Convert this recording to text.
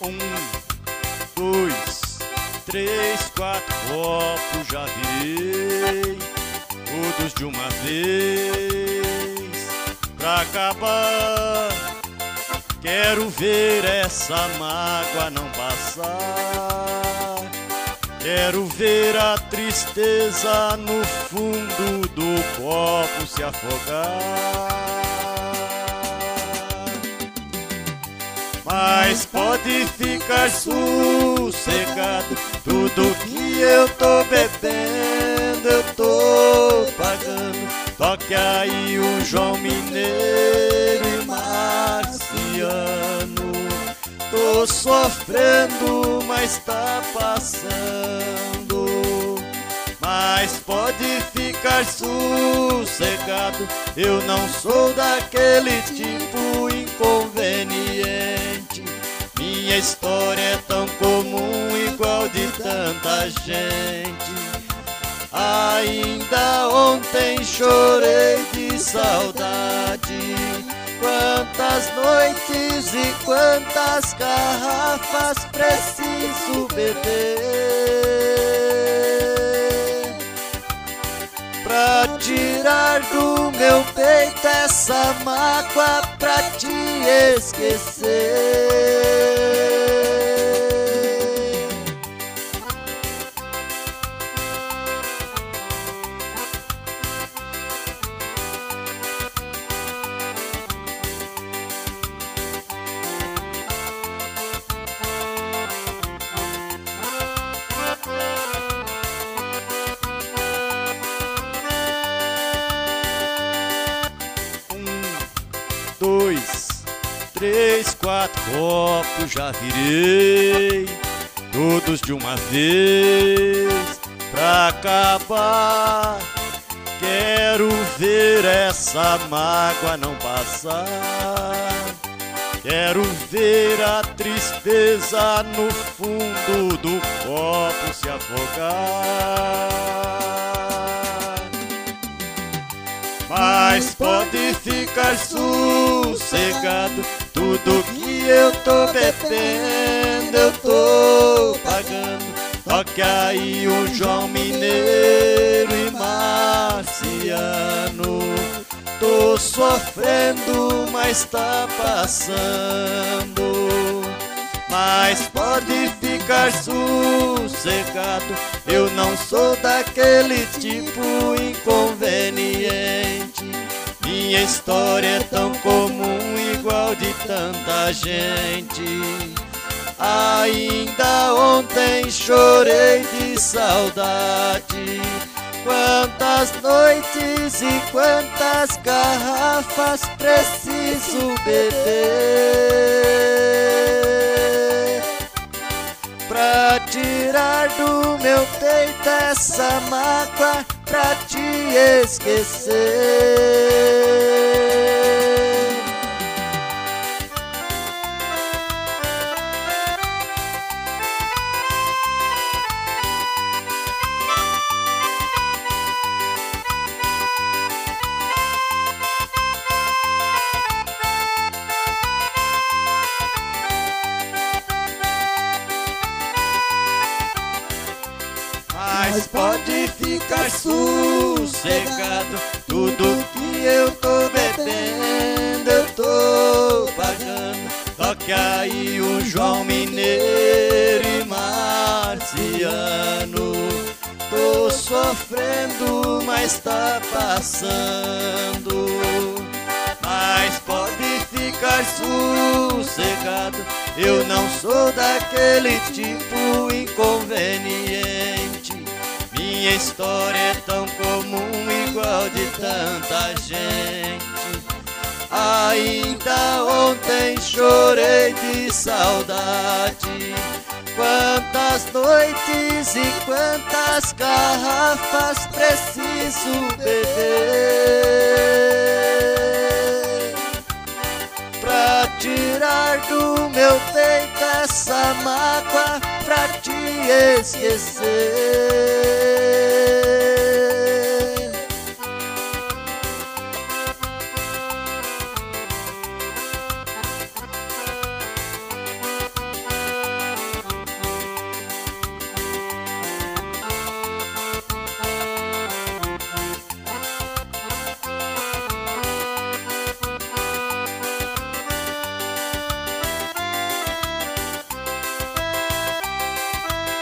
Um, dois, três, quatro copos já virei, todos de uma vez, pra acabar. Quero ver essa mágoa não passar. Quero ver a tristeza no fundo do copo se afogar. Mas pode ficar sossegado, tudo que eu tô bebendo eu tô pagando. Toque aí o João Mineiro e Marciano. Tô sofrendo, mas tá passando. Mas pode ficar sossegado, eu não sou daquele tipo inconveniente. Minha história é tão comum, igual de tanta gente. Ainda ontem chorei de saudade. Quantas noites e quantas garrafas preciso beber pra tirar do meu peito essa mágoa, pra te esquecer. Dois, três, quatro copos já virei, todos de uma vez, pra acabar. Quero ver essa mágoa não passar. Quero ver a tristeza no fundo do copo se afogar. Mas pode ficar sossegado, tudo que eu tô bebendo eu tô pagando. Toque aí o João Mineiro e Marciano. Tô sofrendo, mas tá passando. Mas pode ficar sossegado, eu não sou daquele tipo inconveniente. Minha história é tão comum, igual de tanta gente. Ainda ontem chorei de saudade. Quantas noites e quantas garrafas preciso beber pra tirar do meu peito essa mágoa, pra te esquecer. Mas pode ficar sossegado, tudo que eu tô bebendo eu tô pagando. Toque aí o João Mineiro e Marciano. Tô sofrendo, mas tá passando. Mas pode ficar sossegado, eu não sou daquele tipo inconveniente. Minha história é tão comum, igual de tanta gente. Ainda ontem chorei de saudade. Quantas noites e quantas garrafas preciso beber pra tirar do meu peito essa mágoa, pra te esquecer.